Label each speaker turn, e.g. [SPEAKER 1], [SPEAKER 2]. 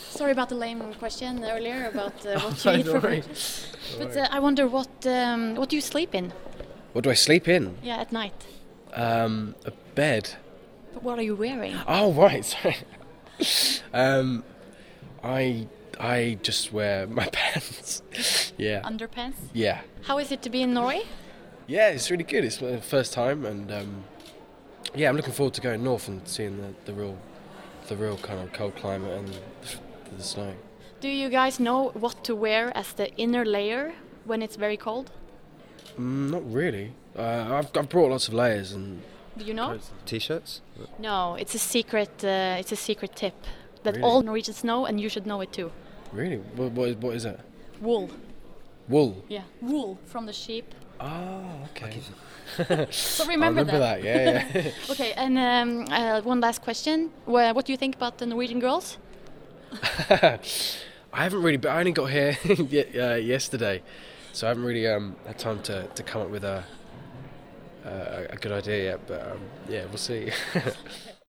[SPEAKER 1] Sorry about the lame question earlier about what you
[SPEAKER 2] Sorry,
[SPEAKER 1] eat for
[SPEAKER 2] don't worry.
[SPEAKER 1] breakfast. But I wonder what do you sleep in?
[SPEAKER 2] What do I sleep in?
[SPEAKER 1] Yeah, at night.
[SPEAKER 2] A bed.
[SPEAKER 1] But what are you wearing?
[SPEAKER 2] Oh right, sorry. I just wear my pants. Yeah.
[SPEAKER 1] Underpants.
[SPEAKER 2] Yeah.
[SPEAKER 1] How is it to be in Norway?
[SPEAKER 2] Yeah, it's really good. It's my first time, and yeah, I'm looking forward to going north and seeing the real kind of cold climate and the snow.
[SPEAKER 1] Do you guys know what to wear as the inner layer when it's very cold?
[SPEAKER 2] Not really. I've brought lots of layers and.
[SPEAKER 1] Do you know?
[SPEAKER 3] T-shirts?
[SPEAKER 1] No, it's a secret. It's a secret tip that
[SPEAKER 2] Really?
[SPEAKER 1] all Norwegians know, and you should know it too.
[SPEAKER 2] Really? What is it?
[SPEAKER 1] Wool.
[SPEAKER 2] Wool.
[SPEAKER 1] Yeah, wool from the sheep.
[SPEAKER 2] Oh, okay.
[SPEAKER 1] So
[SPEAKER 2] I
[SPEAKER 1] remember
[SPEAKER 2] remember that. Yeah.
[SPEAKER 1] Okay, and one last question. What do you think about the Norwegian girls?
[SPEAKER 2] I haven't really. I only got here yesterday, so I haven't really had time to come up with a good idea yet. But yeah, we'll see.